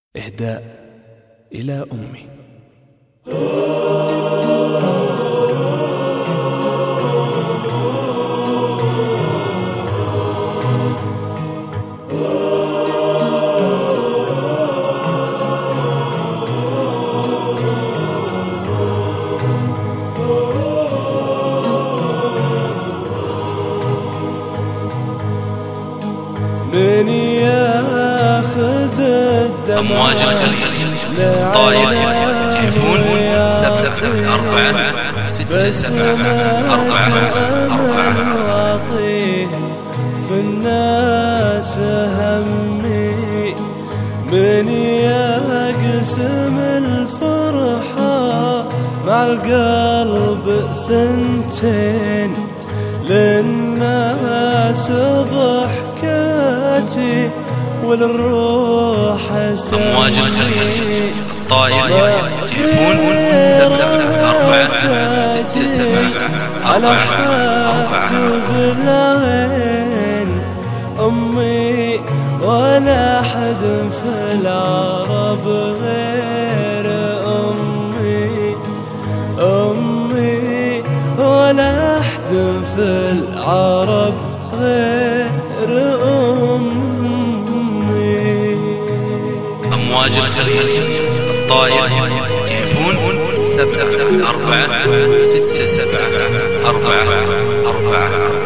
إهداء إلى أمي. من ياخذ الدمع أمواج الخليل طائف تليفون 774 في الناس همي من يقسم الفرحة مع القلب ثنتين للناس ضحكاتي وللروح سلامي. أمواج الخليل الطائف تليفون 774 على حاجب العين أمي ولا أحد في العرب غير أمي ولا أحد في العرب غير أمي. أمواج الخليل الطائف تليفون 74674.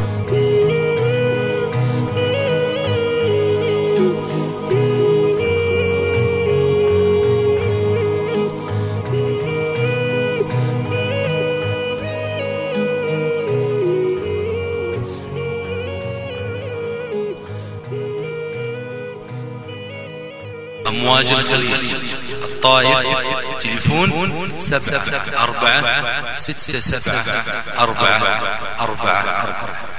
أمواج الخليل الطائف تليفون 74674.